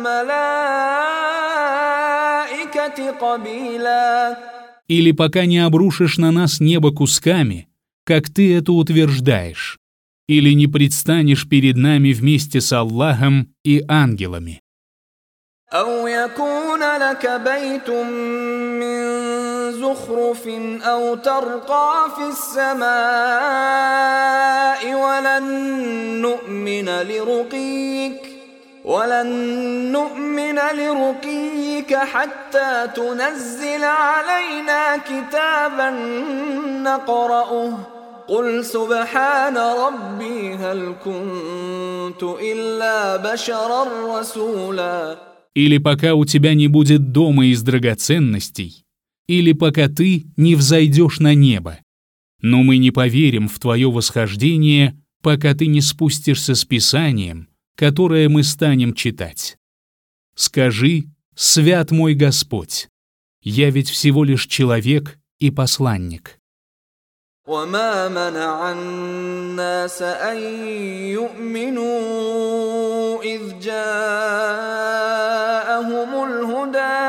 [SPEAKER 3] وَالْمَلَائِكَةِ قَبِيلًا.
[SPEAKER 2] Или пока не обрушишь на нас небо кусками, как ты это утверждаешь, или не предстанешь перед нами вместе с Аллахом и ангелами.
[SPEAKER 3] أَوْ يَكُونَ لَكَ بَيْتٌ مِّن زُخْرُفٍ أَوْ تَرْقَىٰ فِي السَّمَاءِ وَلَن نُّؤْمِنَ لِرُقِيِّكَ حَتَّىٰ تُنَزِّلَ عَلَيْنَا كِتَابًا نَّقْرَؤُهُ قُلْ سُبْحَانَ رَبِّي هَلْ كُنتُ إِلَّا بَشَرًا رَّسُولًا.
[SPEAKER 2] Или пока у тебя не будет дома из драгоценностей, или пока ты не взойдешь на небо. Но мы не поверим в твое восхождение, пока ты не спустишься с Писанием, которое мы станем читать. Скажи: свят мой Господь, я ведь всего лишь человек и посланник.
[SPEAKER 3] وَمَا مَنَعَ النَّاسَ أَن يُؤْمِنُوا إِذْ جَاءَهُمُ الْهُدَىٰ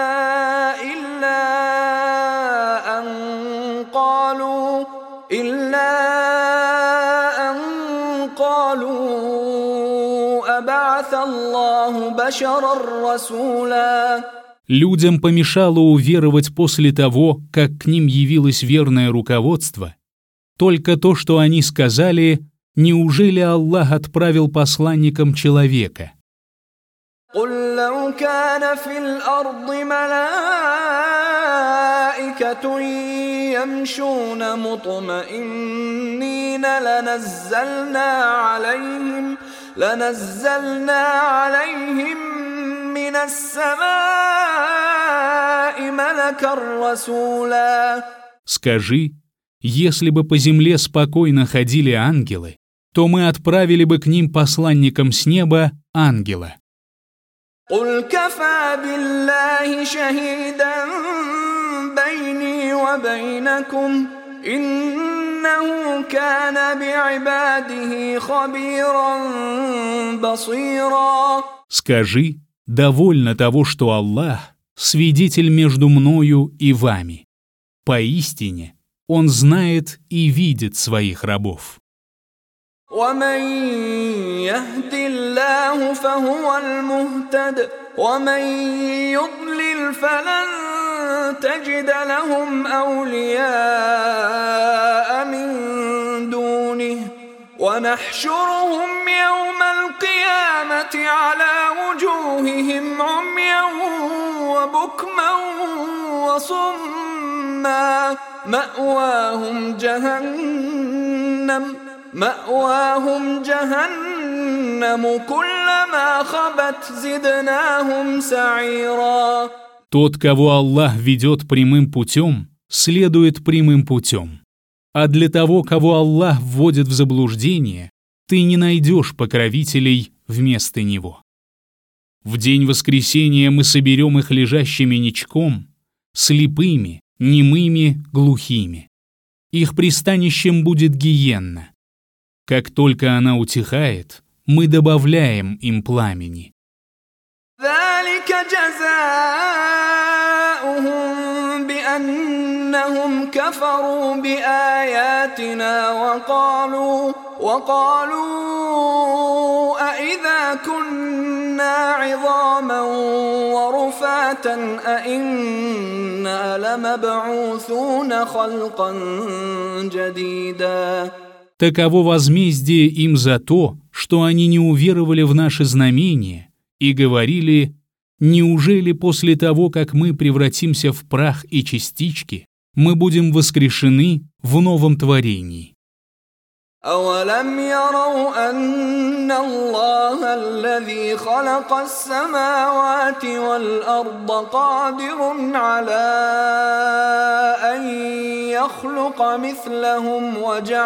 [SPEAKER 3] إِلَّا أَن قَالُوا أَبَعَثَ اللَّهُ بَشَرًا رَّسُولًا.
[SPEAKER 2] Людям помешало уверовать после того, как к ним явилось верное руководство, только то, что они сказали: неужели Аллах отправил посланником человека?
[SPEAKER 3] قُل لَّوْ كَانَ فِي الْأَرْضِ مَلَائِكَةٌ يَمْشُونَ مُطْمَئِنِّينَ لَنَزَّلْنَا عَلَيْهِم مِّنَ السَّمَاءِ مَلَكًا رَّسُولًا.
[SPEAKER 2] Скажи: если бы по земле спокойно ходили ангелы, то мы отправили бы к ним посланником с неба ангела.
[SPEAKER 3] قُلْ كَفَىٰ بِاللَّهِ شَهِيدًا بَيْنِي وَبَيْنَكُمْ إِنَّهُ كَانَ بِعِبَادِهِ خَبِيرًا بَصِيرًا.
[SPEAKER 2] Скажи: довольно того, что Аллах — свидетель между мною и вами. Поистине, Он знает и видит своих рабов.
[SPEAKER 3] وَمَن يَهْدِ اللَّهُ فَهُوَ الْمُهْتَدِ وَمَن يُضْلِلْ فَلَن تَجِدَ لَهُمْ أَوْلِيَاءَ مِن دُونِهِ وَنَحْشُرُهُمْ يَوْمَ الْقِيَامَةِ عَلَى وُجُوهِهِمْ عُمْيًا وَبُكْمًا وَصُمًّا مَأْوَاهُمْ جَهَنَّمُ كُلَّمَا خَبَتْ زِدْنَاهُمْ سَعِيرًا.
[SPEAKER 2] Тот, кого Аллах ведет прямым путем, следует прямым путем. А для того, кого Аллах вводит в заблуждение, ты не найдешь покровителей вместо него. В день воскресения мы соберем их лежащими ничком, слепыми, немыми, глухими. Их пристанищем будет гиенна. Как только она утихает, мы добавляем им пламени.
[SPEAKER 3] ذَلِكَ جزاؤهم بأنهم كفروا بآياتنا وقالوا أإذا كنا عظاما ورفاتا أإنا لمبعوثون خلقا جديدا.
[SPEAKER 1] Таково возмездие им за то, что они не уверовали в наши знамения и говорили: неужели после того, как мы превратимся в прах и частички, мы будем воскрешены в новом творении?
[SPEAKER 3] أولم يروا أن الله الذي خلق السماوات والأرض قادر على أن يخلق مثلهم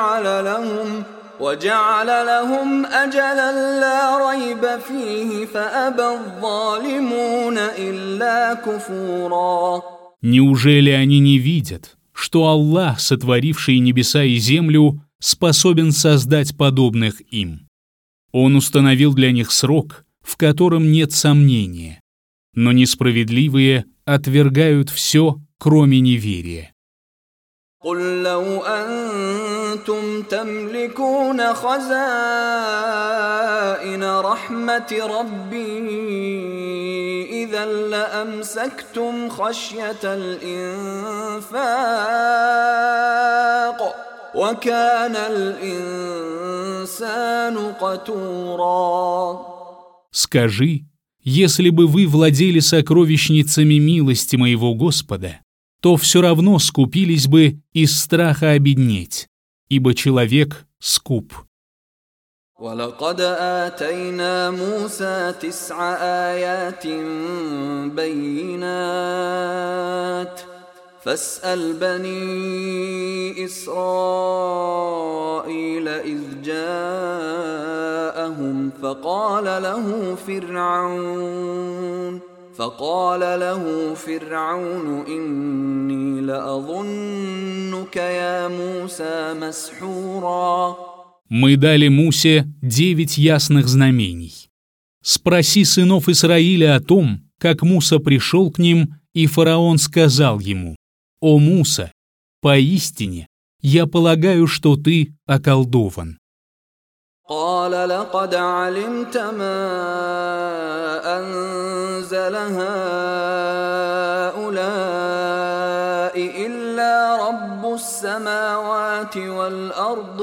[SPEAKER 3] وجعل لهم أجلا لا ريب فيه فأبى الظالمون إلا كفورا.
[SPEAKER 1] Неужели они не видят, что Аллах, сотворивший небеса и землю, способен создать подобных им? Он установил для них срок, в котором нет сомнения, но несправедливые отвергают все, кроме неверия.
[SPEAKER 3] قل لو أنتم تملكون خزائن رحمة ربي إذا لأمسكتم خشية الإنفاق وكان الإنسان قتورا.
[SPEAKER 1] Скажи, если бы вы владели сокровищницами милости моего Господа, то все равно скупились бы из страха обеднеть, ибо человек скуп.
[SPEAKER 3] وَلَقَدْ آتَيْنَا مُوسَى 9 آيَاتٍ بَيِّنَاتٍ فَاسْأَلْ بَنِي إِسْرَائِيلَ إِذْ جَاءَهُمْ فقال له فرعون إني لأظنك يا موسى مسحورا.
[SPEAKER 1] Мы дали Мусе 9 ясных знамений. Спроси сынов Исраиля о том, как Муса пришел к ним, и фараон сказал ему: «О Муса, поистине, я полагаю, что ты околдован».
[SPEAKER 3] قال لقد علمت ما أنزل هؤلاء إلا رب السماوات والأرض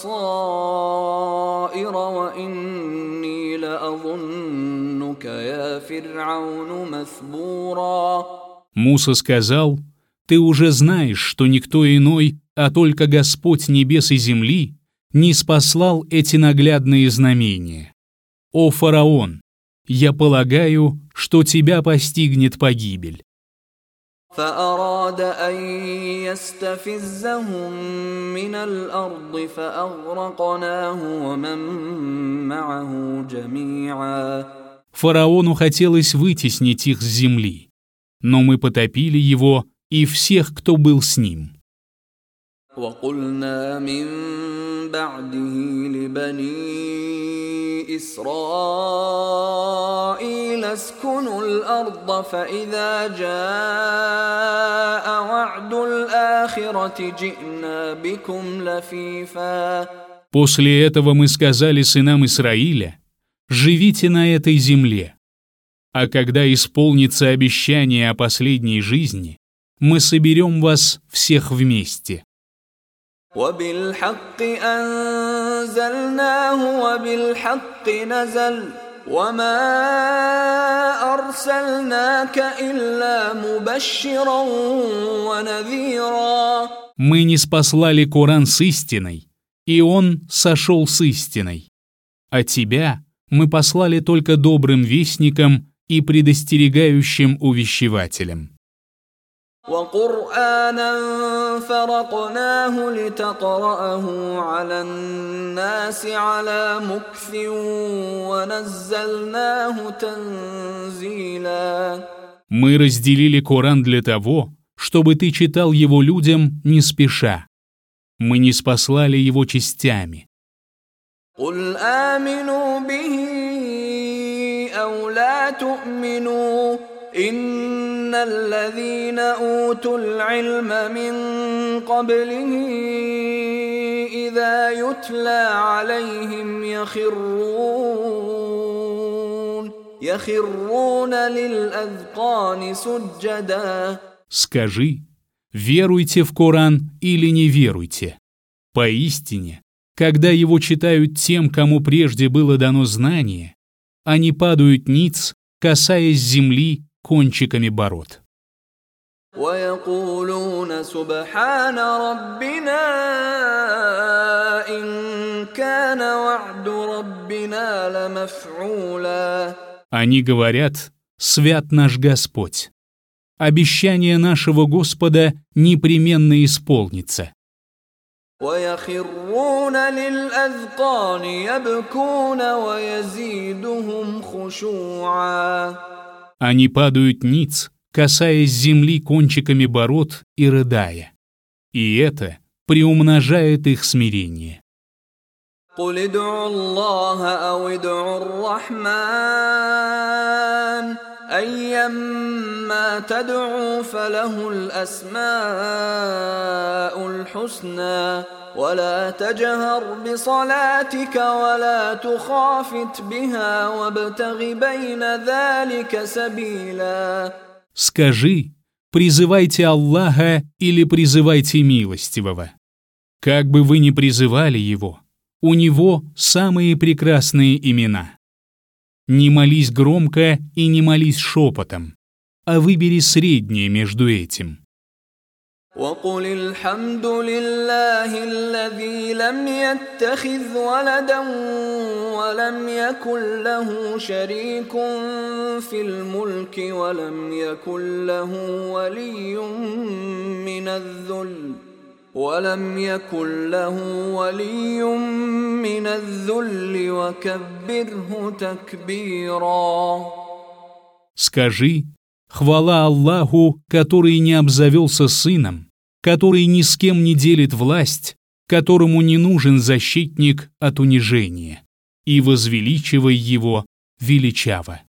[SPEAKER 3] بصائر وإني لأظنك يا فرعون مثبورا.
[SPEAKER 1] Муса сказал: «Ты уже знаешь, что никто иной, а только Господь небес и земли, не спаслал эти наглядные знамения. О фараон, я полагаю, что тебя постигнет погибель».
[SPEAKER 3] فأراد أن يستفزهم من الأرض فأغرقناه ومن معه جميعا.
[SPEAKER 1] Фараону хотелось вытеснить их с земли, но мы потопили его и всех, кто был с ним.
[SPEAKER 3] وقلنا من بعده لبني إسرائيل اسكنوا الأرض فإذا جاء وعد الآخرة جئنا بكم لفيفا.
[SPEAKER 1] После этого мы сказали сынам Исраиля: «Живите на этой земле, а когда исполнится обещание о последней жизни, мы соберем вас всех вместе».
[SPEAKER 3] وبالحق أنزلناه وبالحق نزل وما أرسلناك إلا مبشرا ونذيرا.
[SPEAKER 1] Мы ниспослали Коран с истиной, и он сошел с истиной. А тебя мы послали только добрым вестником и предостерегающим увещевателем.
[SPEAKER 3] وقرآنا فرقناه لتقرأه على الناس على مكث ونزلناه تنزيلا.
[SPEAKER 1] Мы разделили Коран для того, чтобы ты читал его людям не спеша. Мы ниспослали его частями.
[SPEAKER 3] قل آمنوا به أو لا تؤمنوا إن الذين أوتوا العلم من قبله إذا يتلى عليهم يخرون للأذقان سجدا.
[SPEAKER 2] Скажи, веруйте в Коран или не веруйте. Поистине, когда его читают тем, кому прежде было дано знание, они падают ниц, касаясь земли кончиками бород.
[SPEAKER 3] ويقولون سبحان ربنا إن كان وعد ربنا لمفعولا.
[SPEAKER 2] Они говорят: «Свят наш Господь! Обещание нашего Господа непременно исполнится».
[SPEAKER 3] ويخرون للأذقان يبكون ويزيدهم خشوعا.
[SPEAKER 2] Они падают ниц, касаясь земли кончиками бород и рыдая. И это приумножает их смирение.
[SPEAKER 3] قل ادعوا الله أو ادعوا الرحمن أيما تدعوا فله الأسماء الحسنى ولا تجهر بصلاتك ولا تخافت بها وابتغ بين ذلك سبيلا.
[SPEAKER 2] Скажи, призывайте Аллаха или призывайте Милостивого. Как бы вы ни призывали Его, у Него самые прекрасные имена. Не молись громко и не молись шепотом, а выбери среднее между этим.
[SPEAKER 3] وقل الحمد لله الذي لم يتخذ ولدا ولم يكن له شريك في الملك ولم يكن له ولي من الذل وكبره تكبيرا.
[SPEAKER 2] Скажи, хвала Аллаху, который не обзавелся сыном, который ни с кем не делит власть, которому не нужен защитник от унижения, и возвеличивай его величаво.